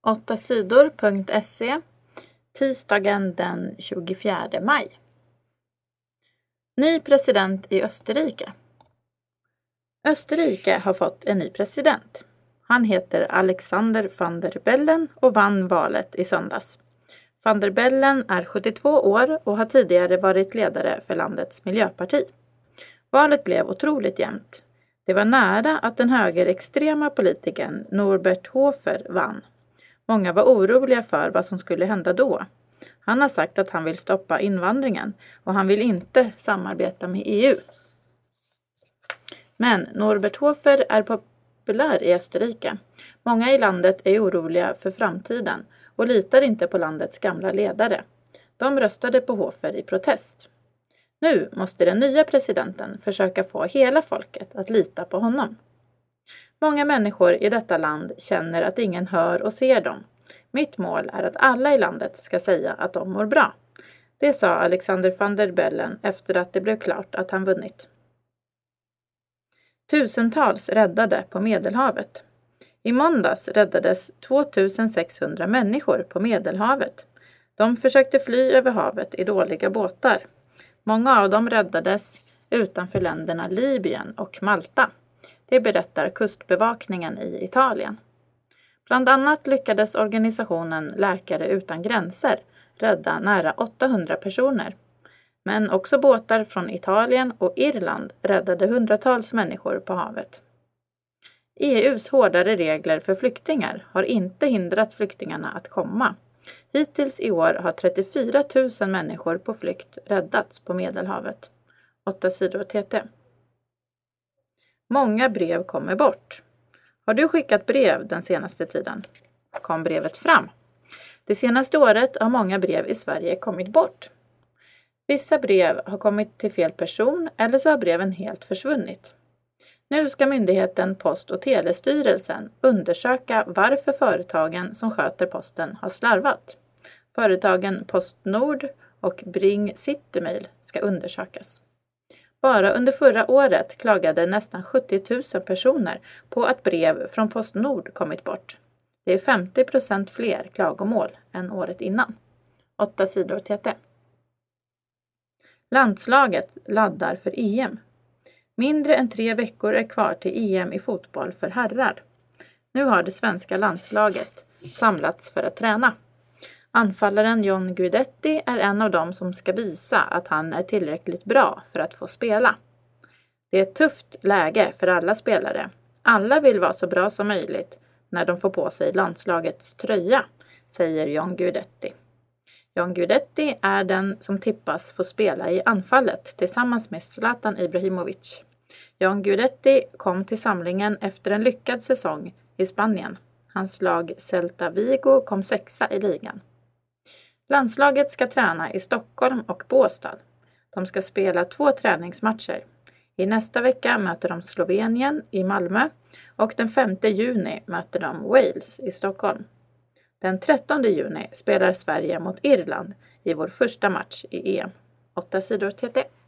8sidor.se tisdagen den 24 maj. Ny president i Österrike. Österrike har fått en ny president. Han heter Alexander van der Bellen och vann valet i söndags. Van der Bellen är 72 år och har tidigare varit ledare för landets miljöparti. Valet blev otroligt jämnt. Det var nära att den högerextrema politikern Norbert Hofer vann. Många var oroliga för vad som skulle hända då. Han har sagt att han vill stoppa invandringen och han vill inte samarbeta med EU. Men Norbert Hofer är populär i Österrike. Många i landet är oroliga för framtiden och litar inte på landets gamla ledare. De röstade på Hofer i protest. Nu måste den nya presidenten försöka få hela folket att lita på honom. Många människor i detta land känner att ingen hör och ser dem. Mitt mål är att alla i landet ska säga att de mår bra. Det sa Alexander van der Bellen efter att det blev klart att han vunnit. Tusentals räddade på Medelhavet. I måndags räddades 2600 människor på Medelhavet. De försökte fly över havet i dåliga båtar. Många av dem räddades utanför länderna Libyen och Malta. Det berättar kustbevakningen i Italien. Bland annat lyckades organisationen Läkare utan gränser rädda nära 800 personer. Men också båtar från Italien och Irland räddade hundratals människor på havet. EU:s hårdare regler för flyktingar har inte hindrat flyktingarna att komma. Hittills i år har 34 000 människor på flykt räddats på Medelhavet. 8 sidor TT. Många brev kommer bort. Har du skickat brev den senaste tiden? Kom brevet fram? Det senaste året har många brev i Sverige kommit bort. Vissa brev har kommit till fel person eller så har breven helt försvunnit. Nu ska myndigheten Post- och telestyrelsen undersöka varför företagen som sköter posten har slarvat. Företagen Postnord och Bring Citymail ska undersökas. Bara under förra året klagade nästan 70 000 personer på att brev från Postnord kommit bort. Det är 50% fler klagomål än året innan. 8 sidor TT. Landslaget laddar för EM. Mindre än 3 veckor är kvar till EM i fotboll för herrar. Nu har det svenska landslaget samlats för att träna. Anfallaren John Guidetti är en av dem som ska visa att han är tillräckligt bra för att få spela. Det är ett tufft läge för alla spelare. Alla vill vara så bra som möjligt när de får på sig landslagets tröja, säger John Guidetti. John Guidetti är den som tippas få spela i anfallet tillsammans med Zlatan Ibrahimovic. John Guidetti kom till samlingen efter en lyckad säsong i Spanien. Hans lag Celta Vigo kom 6:a i ligan. Landslaget ska träna i Stockholm och Båstad. De ska spela 2 träningsmatcher. I nästa vecka möter de Slovenien i Malmö och den 5 juni möter de Wales i Stockholm. Den 13 juni spelar Sverige mot Irland i vår första match i EM. 8 sidor TT.